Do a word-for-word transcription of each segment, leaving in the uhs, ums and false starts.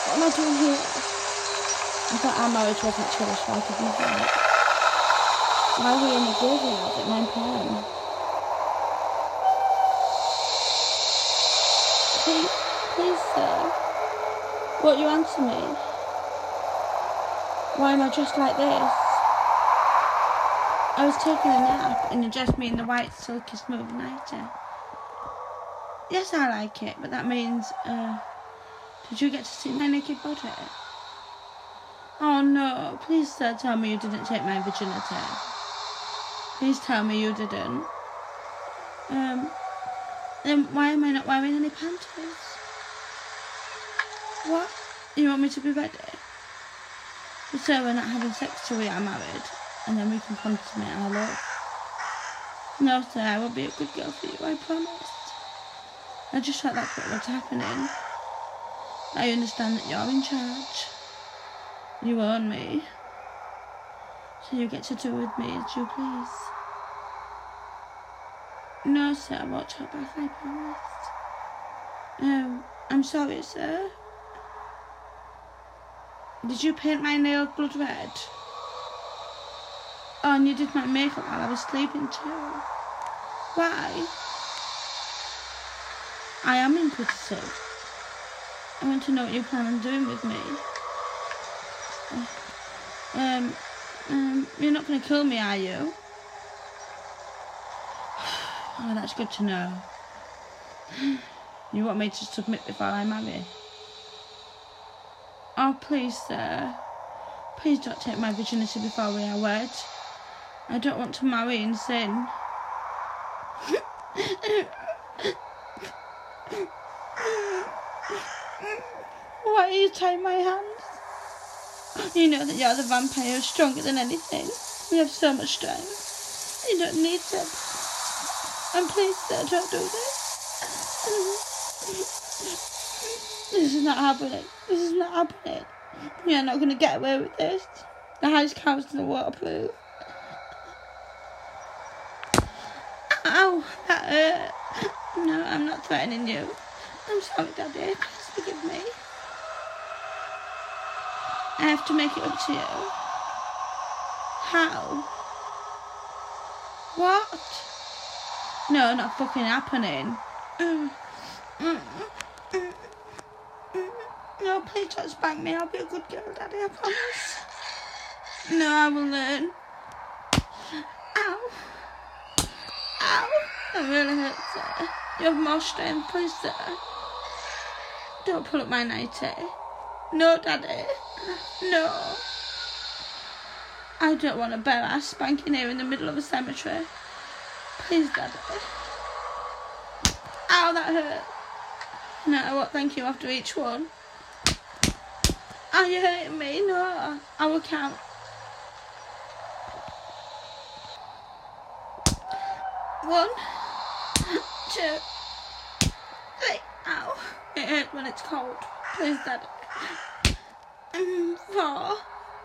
What am I doing here? I thought our marriage wasn't cherished like a vision. Why are we in the graveyard at nine p m? Please, please, sir. Won't you answer me? Why am I dressed like this? I was taking a nap and you dressed me in the white silky smooth nightie. Yes, I like it, but that means, uh, did you get to see my naked body? Oh no, please sir, tell me you didn't take my virginity. Please tell me you didn't. Um, then why am I not wearing any panties? What? You want me to be ready? So we're not having sex till we are married, and then we can consummate our love. No sir, I will be a good girl for you, I promise. I just thought that's what was happening. I understand that you're in charge. You own me. So you get to do with me as you please. No sir, I won't talk back, I promise. Oh, I'm sorry sir. Did you paint my nails blood red? Oh, and you did my makeup while I was sleeping too. Why? I am inquisitive. I want to know what you plan on doing with me. Uh, um, um, you're not going to kill me, are you? Oh, that's good to know. You want me to submit before I marry? Oh, please, sir. Please don't take my virginity before we are wed. I don't want to marry in sin. Why are you tying my hands? You know that you're the vampire who's stronger than anything. We have so much strength. You don't need to. And please, sir, don't do this. This is not happening. This is not happening. You're not going to get away with this. The house cows are waterproof. Ow, that hurt. No, I'm not threatening you. I'm sorry, Daddy. Please forgive me. I have to make it up to you. How? What? No, not fucking happening. Mm. Mm. Mm. Mm. No, please don't spank me. I'll be a good girl, Daddy, I promise. No, I will learn. Ow. Ow. That really hurts, sir. You have more strength, please, sir. Don't pull up my nightie. No, Daddy. No. I don't want a bare ass spanking here in the middle of a cemetery. Please, Daddy. Ow, that hurt. No, I won't thank you after each one. Are you hurting me? No, I will count. One, two, three. Ow. It hurts when it's cold. Please, Daddy. Um, four.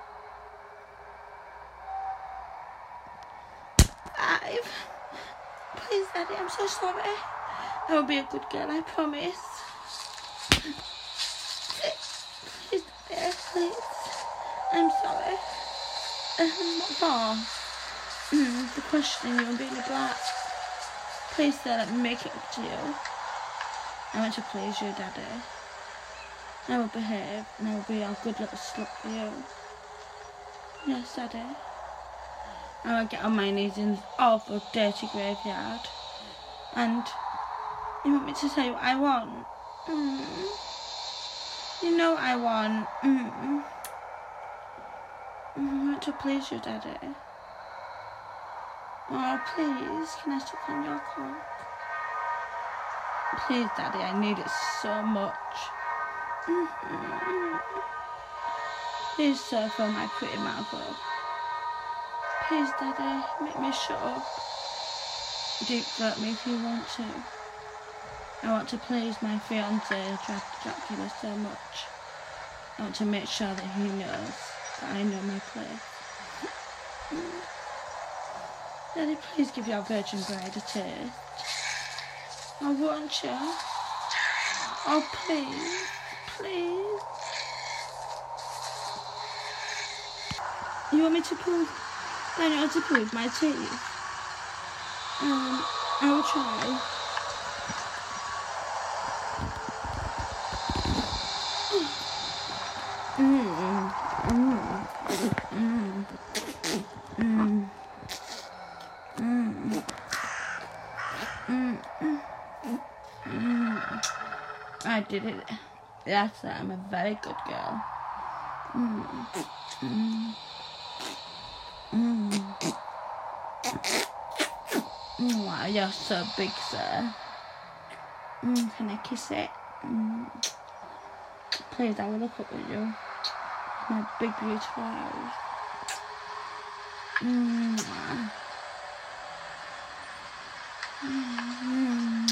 Five. Please, Daddy, I'm so sorry. I will be a good girl, I promise. Six. Please, Daddy, please. I'm sorry. Um, what for? Mm, the questioning you and being a brat. Please, sir, let me make it up to you. I want to please you, Daddy. I will behave, and I will be a good little slut for you. Yes, Daddy. I will get on my knees in this awful, dirty graveyard. And you want me to tell you what I want? Mm. You know what I want. Mm. I want to please you, Daddy. Oh, please, can I suck on your cock? Please, Daddy, I need it so much. Mm-hmm. Please, sir, fill my pretty mouth up. Please, Daddy, make me shut up. Deep throat me if you want to. I want to please my fiancé, Dracula, so much. I want to make sure that he knows that I know my place. Daddy, please give your virgin bride a taste. Oh, won't you? Oh, please, please. You want me to prove? Then you want to prove my teeth? Um, I will try. Mmm. Mmm. Mmm. Mmm. Mmm. Mmm. Mmm. I did it. That's it. I'm a very good girl. Mmm. Mmm. Mmm. Mm, wow, you're so big, sir. Mm, can I kiss it? Mm. Please, I will look up with you. My big, beautiful eyes. Mm. Mm.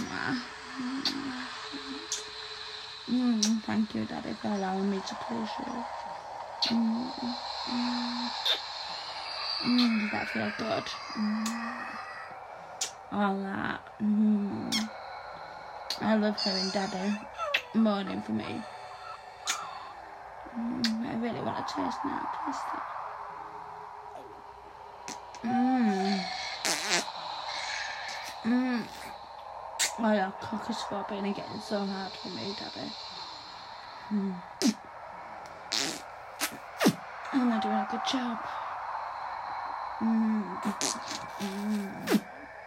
Mm. Thank you, Daddy, for allowing me to please you. Mm. Mm. Mm. Does that feel good? Mm. All that. Mm. I love hearing Daddy moaning for me. Mm. I really want to taste now, please. Mmm. Mmm. Oh, your cock is throbbing and getting so hard for me, Daddy. Mm. And they're doing a good job. Mmm. Mmm.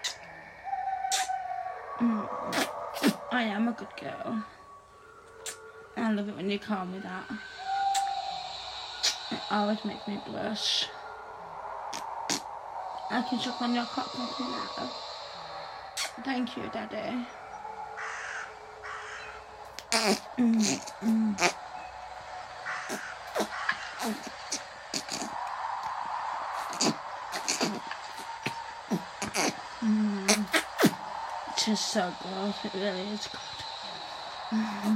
Mm. I am a good girl. I love it when you call me that. It always makes me blush. I can suck on your cock properly now. Thank you, Daddy. Mm. Mm. Mm. It is so good. It really is good. Mm.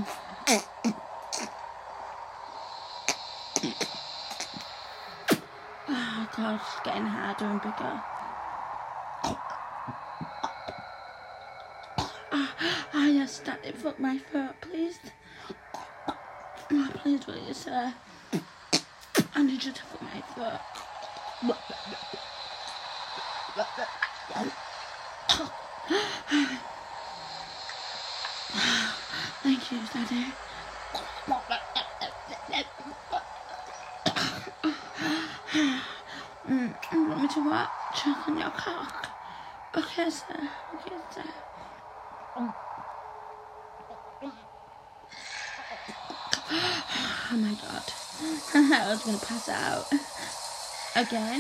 Oh God, it's getting harder and bigger. Ah, yes, Daddy, fuck my throat, please. Oh, please, will you, sir? I need you to fuck my throat. Thank you, Daddy. Mm, you want me to what? Choke on your cock? Okay, sir. Okay, sir. Oh my God. I was gonna pass out. Again?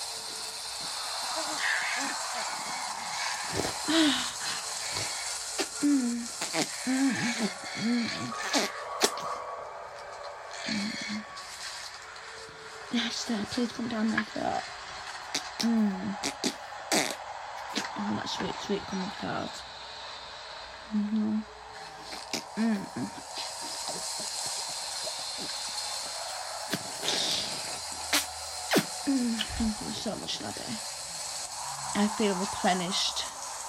mm. Mm. Mm. Mm. Yes, sir. Please come down my throat. Mm. Oh, that's sweet, sweet coming throat. Mm-hmm. Mm. Mm, thank you so much, Daddy. I feel replenished.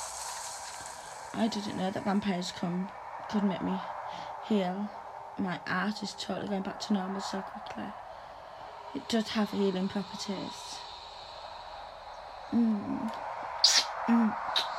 I didn't know that vampires come could make me heal. My art is totally going back to normal so quickly. It does have healing properties. Mm. Mm.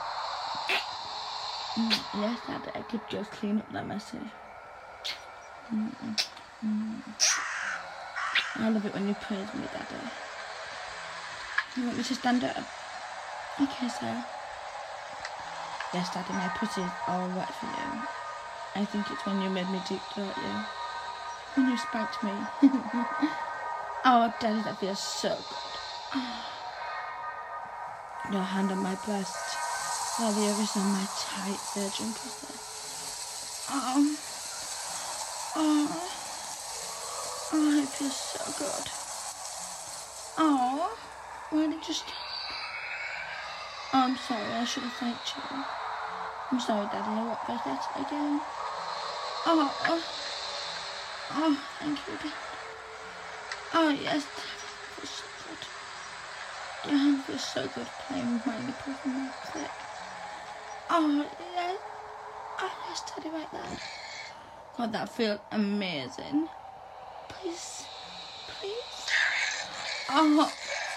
Mm. Yes, Daddy, I could just clean up that message. Mm. Mm. I love it when you praise me, Daddy. You want me to stand up? Okay, sir. Yes, Daddy, my pussy is all wet for you. I think it's when you made me deep throat you. When you spanked me. Oh, Daddy, that feels so good. Your hand on my breast, while the other is on my tight virgin pussy. Oh. Oh. Oh, it feels so good. Oh. Why did you stop? Oh, I'm sorry, I should have thanked you. I'm sorry, Daddy, I won't forget it again. Oh, oh, oh, thank you, Daddy. Oh, yes, Daddy, it feels so good. Your hand feels so good playing with my nipples and my clit. Oh, yes. Oh, yes, Daddy, right there. God, that feels amazing. Please, please. Oh,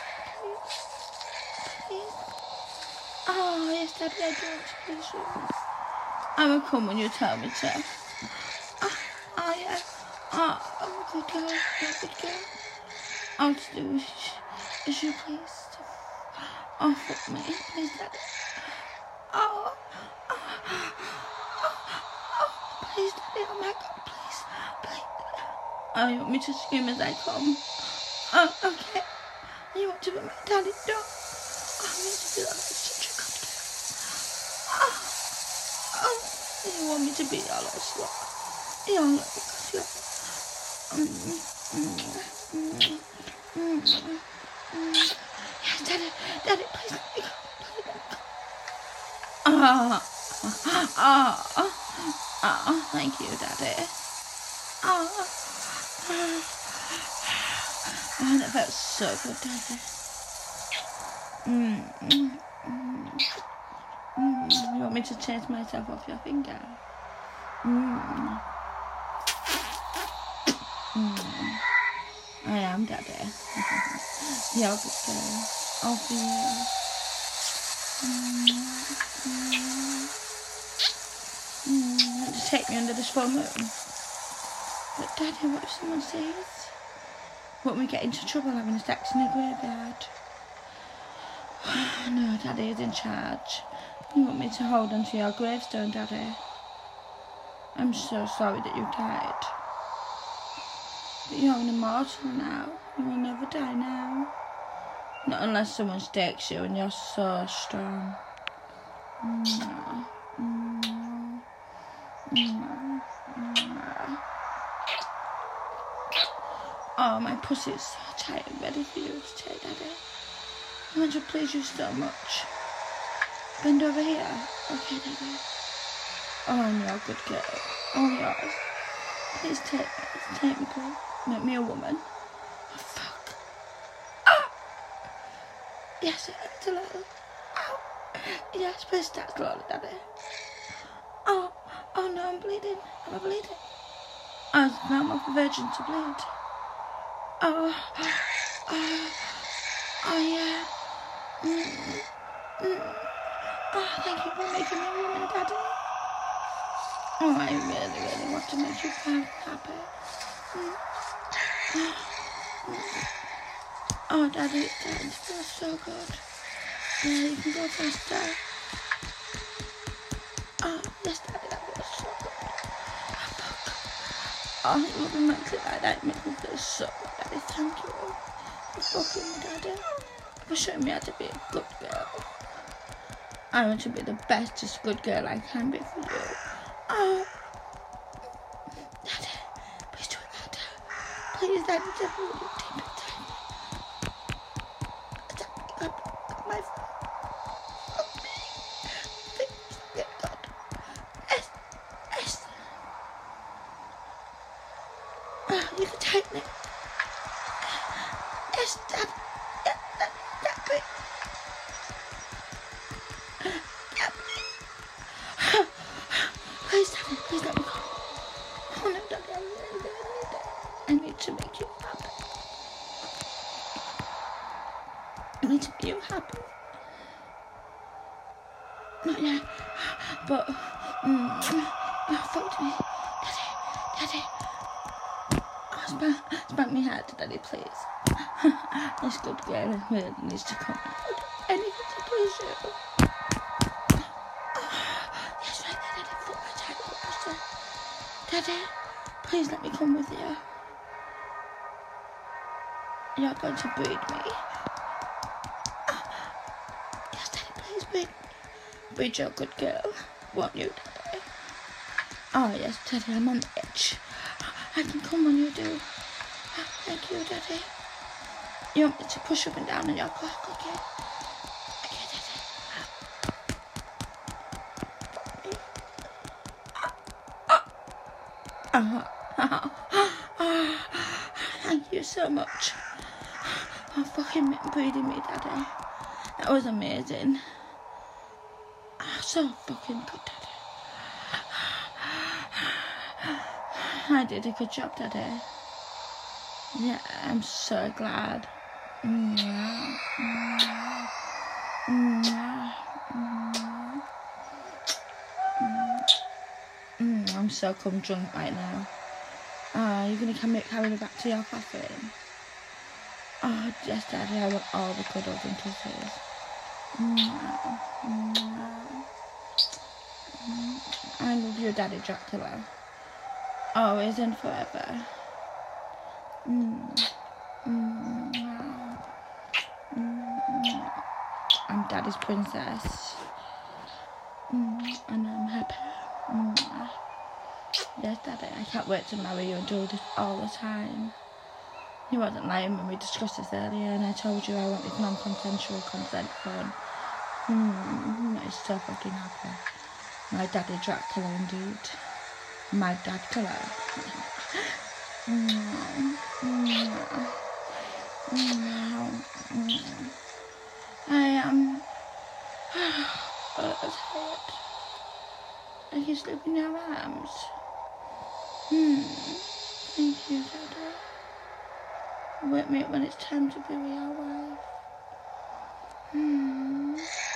please. Oh, yes, Daddy, I do want to please you. I will come when you tell me to. Oh, oh yeah. Oh, I'm a good girl. You're a good girl. I'll just do as, as you please. Oh, fuck me. Please, Daddy. Oh, oh, oh, oh, please, Daddy. Oh, my God, please. Please. Oh, you want me to scream as I come? Oh, okay. You want to be my daddy? No. Oh, I need to be like such a good girl. Oh, oh. You want me to be your little slut? Yeah, look, because you're... Mm, mm, mm, mm, mm, mm. Yes, Daddy, Daddy, please let me go. Please let me go. Ah, ah, ah, ah, thank you, Daddy. Ah, ah. Oh, that felt so good, Daddy. Mm, mm, mm, mm. You want me to chase myself off your finger? Mm. Mm. I am, Daddy. You're a good girl. All for you. Mm. Mm. Mm. Want to take me under this full moon? But Daddy, what if someone sees? Won't we get into trouble having sex in a graveyard? No, Daddy is in charge. You want me to hold onto your gravestone, Daddy? I'm so sorry that you died. But you're an immortal now. You will never die now. Not unless someone stakes you and you're so strong. Mm. Mm. Mm. Mm. Oh, my pussy is so tight and ready for you to take, Daddy. I want to please you so much. Bend over here. Okay, Daddy. Oh, I'm your good girl. Oh, yours. Please take me. Take me, please. Make me a woman. Oh, fuck. Ah! Yes, it hurts a little. Ow. Yes, please start slowly, Daddy. Oh, oh no, I'm bleeding. Am I bleeding? Oh, now I'm a virgin to bleed. Oh, oh, oh yeah. Mm, mm. Oh, thank you for making me a woman, Daddy. Oh, I really, really want to make you proud and happy. Mm. Oh, Daddy, it's starting to feel so good. Yeah, you can go faster. Oh, yes, Daddy, that feels so good. Oh, fuck. Oh, you love me mentally like that. It makes me feel so good, Daddy. Thank you for fucking me, Daddy. For showing me how to be a good girl. I want to be the bestest good girl I can be for you. Oh, Daddy, please do it louder. Please, Daddy, just hold it deep inside me. Up, up my phone. Up me. Please, get God. Yes, yes. Oh, you can take me. Yes, Daddy. Yes, Daddy, Daddy. Please, Daddy, please let me go. Oh no, Daddy, I really, really need it. I need to make you happy. I need to make you happy. Not yet, but, mm, oh, fuck me. Daddy, Daddy. Oh, spank, spank me hard, Daddy, please. This good girl really needs to come out. Anything to please you. Daddy, please let me come with you. You're going to breed me. Oh, yes, Daddy, please breed me. Breed your good girl, won't you, Daddy? Oh, yes, Daddy, I'm on the edge. I can come when you do. Oh, thank you, Daddy. You want me to push up and down on your cock, okay? Okay, Daddy. Oh, oh, oh, thank you so much. Oh, fucking breeding me, Daddy. That was amazing. Oh, so fucking good, Daddy. I did a good job, Daddy. Yeah, I'm so glad. Mwah, mwah, mwah, mwah. Mm, I'm so cum drunk right now. Ah, uh, you're gonna come carry me back to your coffin? Oh, yes, Daddy, I want all the cuddles and kisses. Mwah, mwah. I love you, Daddy Dracula. Always and forever. Mm. Mm. Mm. I'm Daddy's princess. Mm. And I'm happy. Mm. Yes, Daddy, I can't wait to marry you and do this all the time. You wasn't lying when we discussed this earlier, and I told you I wanted non-consensual consent fun. Hmm, that is so fucking happy. My Daddy Dracula, indeed. My Dadcula. mm, mm, mm, I am uh, tired. I can sleep in your arms. Hmm. Thank you, Daddy. Wake me up when it's time to be with your wife. Hmm.